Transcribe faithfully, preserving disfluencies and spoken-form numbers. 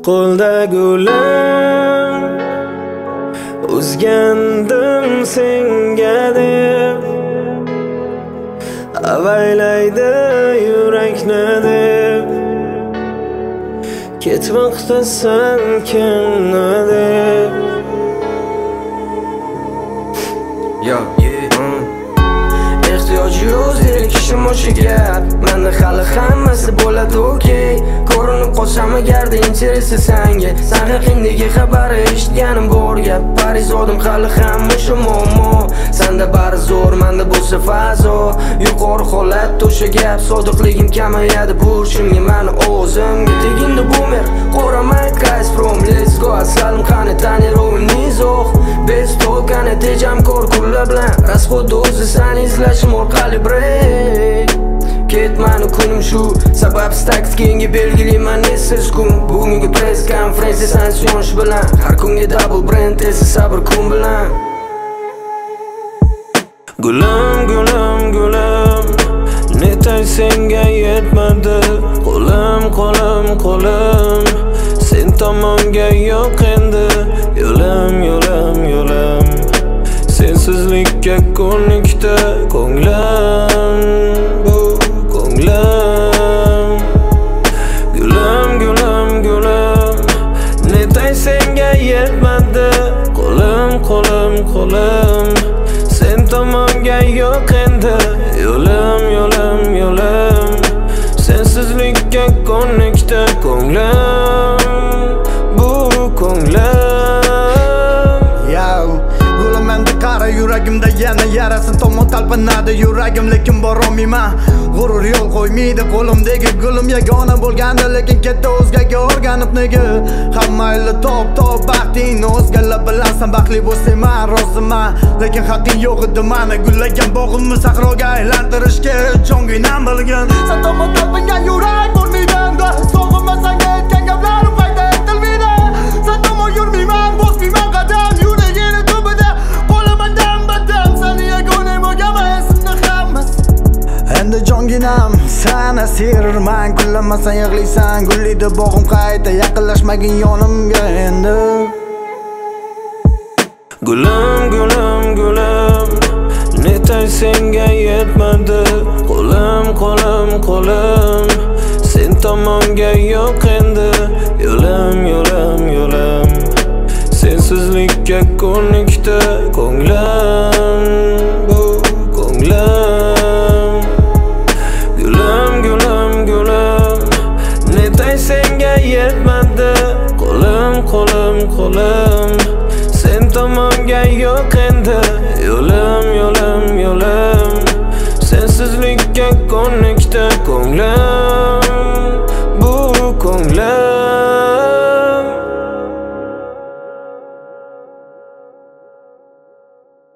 qo'lda gulim, uzgandim senga deb, avaylaydi yurakni deb, ketmoqdasan kimni deb. Yo, ehtiyoji yo'q zerikishim o'sha gap. Menda hali hammasi bo'ladi okey. Ko'rinib qolsam agarda interesi sanga, san haqingdagi xabari eshitganim bor gap. Parizodim hali ham o'sha muammo. Senda bari zo'r, menda bo'lsa fazo. Yuqori holat o'sha gap. Sodiqligim kamayadi burchimga mani o'zimga. Tegindi boomer, qo'ramay guys from let's go. Aslan qani tanirovim nizoq. Bez to'lqani tejam kor kulla bilan. Rasxod o'zi sani izlashim orqali break. Ketmani kunim shu, sababsiz taktikangga belgilayman nesiz kun. Bugungi press konferensiya sanksiyon bilan, har kunga double brand esa sabr kun bilan. Gulim, gulim, gulim, netay senga yetmadi. Qo'lim, qo'lim, qo'lim, sen tomonga yo'q endi. Yo'lim, yo'lim, yo'lim, sensizlikka ko'nikdi ko'nglim, bu ko'nglim. Gulim, gulim, gulim, netay senga yetmadi. Qo'lim, qo'lim, qo'lim, sen tomonga yo'q endi. Yo'lim, yo'lim, yo'lim, sensizlikka ko'nikdi ko'nglim, bu ko'nglim. Qara yuragimda yana yarasin tomon talpinadi yuragim, lekin borolmayman. G'urur yo'l qo'ymaydi qo'limdagi gulim yagona bo'lganda, lekin katta o'zgaga o'rganib nega. Hammayli top top baxtingni o'zgalar bilasan, baxtli bo'lsayman roziman, lekin haqqing yo'q edi mani gullagan bog'imni sahroga aylantirishga jonginam bilgan. Sen tomon talpingan yurak bo'lmaydi, sog'inmasang aytgan gaplarim qayta aytilmaydi. Sen tomon yurmayman, bosmayman qadam yuragini tubida. Endi jonginam sen asirman, kullamasang yig'laysan, gullida bog'im qayta yaqinlashmagin yonimga endi. Gulim, gulim, gulim, netay senga yetmadi. Qo'lim, qo'lim, qo'lim, sen tomonga yo'q endi. Yo'lim, yo'lim, yo'lim, sensizlikka ko'nikdi ko'nglim, bu ko'nglim. Gulim, gulim, gulim, netay senga yetmadi. Qo'lim, qo'lim, qo'lim, sen tomonga yo'q endi. Yo'lim, yo'lim, yo'lim, sensizlikka ko'nikdi ko'nglim.